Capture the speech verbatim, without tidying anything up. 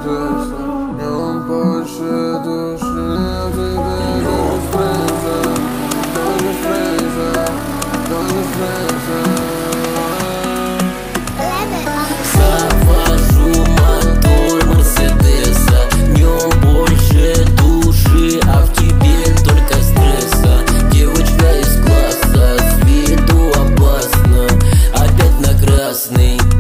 Мерседеса. В нем больше души, а в тебе даже фреза, даже фреза, даже фреза. Завожу мотор Мерседеса, в нем больше души, а в тебе только стресса. Девочка из класса, с виду опасна, опять на красный.